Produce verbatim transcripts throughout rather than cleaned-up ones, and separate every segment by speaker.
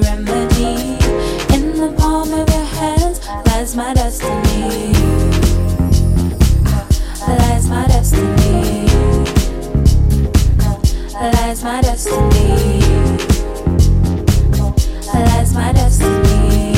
Speaker 1: remedy. In the palm of your hands lies my destiny. Lies my destiny. Lies my destiny. Lies my destiny.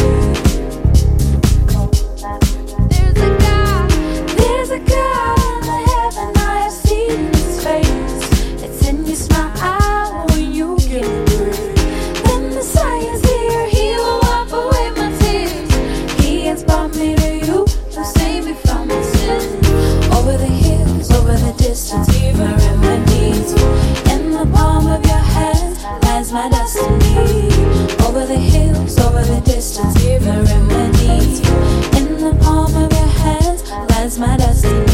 Speaker 1: There's a God, there's a God in heaven. I have seen His face. It's in your smile when you get through. The Messiah's here, He will wipe away my tears. He has brought me to you to save me from my sin. Over the hills, over the distance, give my remedies. In the palm of your hand lies my destiny. Over the hills, over the distance, give a remedy. In the palm of your hands lies my destiny.